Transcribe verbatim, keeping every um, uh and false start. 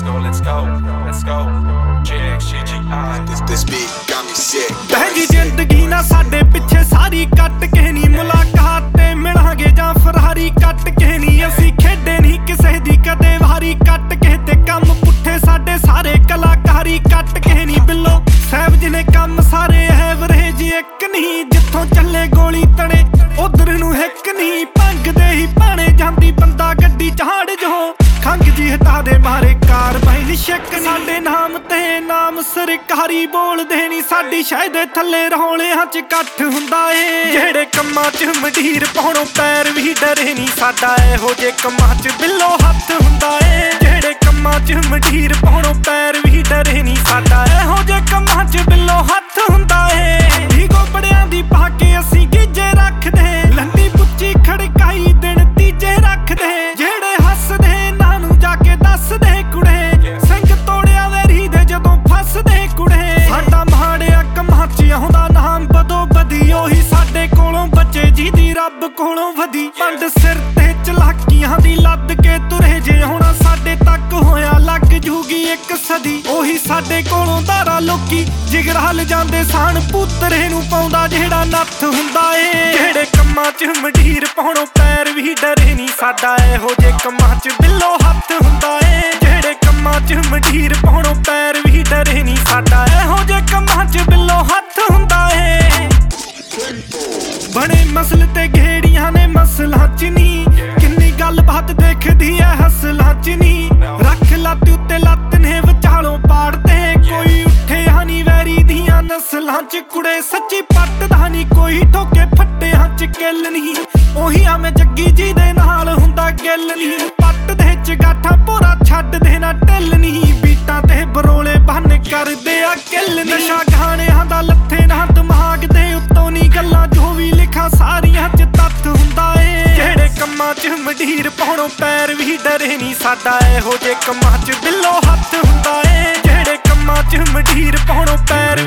go, let's go, let's go. J X G G I. This this beat got me sick. Bahaji जिंदगी ना साडे पिछे सारी cut के नी मुलाकात ते मिलांगे जां फरारी कट के नी असी खेडे नहीं किसे दी कदे वारी कट के ते कम पुट्ठे साडे सारे कलाकारी कट के नी बिल्लो साहब जी ने कम सारे एवरेज एक नहीं जिथों चले गोली तने उधर नूं हिक नहीं भंग दे ही पाने जांदी बंदा गड्डी चाड़ जो खंग जी हटा दे मारे कार बहन शक साडे नाम ते नाम सरकारी बोल दे नी साडी शायद थल्ले रौलियां च कट्ठ हुंदा ए जेड़े कम्मां च मंडीर पाउणों पैर भी डरे नी साडा एहो जे कम्मां च बिल्लो हत्थ हुंदा ए जेड़े कम्मां च मंडीर पाउणों पैर भी डरे नी साडा एहो जे कम्मां च बिल्लो हत्थ हुंदा ए ढीगो बड़ियां दी पा के असीं गीजे रखदे लंडी पुच्ची खड़काई दिन तीजे रखदे जेड़े हसदे नानू जाके दसदे कुड़े संग तोड़िया वेरी दे जदों फसदे कुड़े साडा माड़िया कम्मां च आउंदा नाम बदो बदी ओही साडे कोलों बचे जिहदी रब कोलों वधी पंड सिर ते चलाकियां दी लद के तुरे जे हुण साडे तक होया लग जूगी एक सदी ओही साडे कोलों धारा लोकी जिगर हल जांदे सान पुत्तरे नूं पाउंदा जेड़ा नत्थ हुंदा ए जेड़े कम्मां च मंडीर पाउणों पैर भी डरे नी साडा एहो जे कम्मां च बिल्लो हत्थ हुंदा ए जेड़े कम्मां च मंडीर पाउणों पैर भी डरे नी साडा एहो जे कम्मां च बिल्लो हत्थ हुंदा ए बने मसल ते घेड़ियां ने मसलां च नी किन्नी गल बात देखदी ऐ हसलां च नी रख लत्त उत्ते लत्त ने विचालों पाड़दे कोई उठे हानी वैरी दियां नसलां च कुड़े सच्ची पटदा नी कोई ठोके फट्टियां च किल नी ओही आ मैं जग्गी जी दे नाल हुंदा गिल नी पट दे चगाठा पूरा छड्ड दे ना ढिल नी बीटां ते बरोले बन करदे आ किल नशा गाणियां दा लत्थे ना दिमाग दे उत्तों नी गल्लां जो भी लिखा सारियां च तत्थ हुंदा ए जेड़े कम्मां च मंडीर पाउणों पैर भी डरे नी साडा एहो जे कम्मां च बिल्लो हत्थ हुंदा ए जेड़े कम्मां च मंडीर पाउणों पैर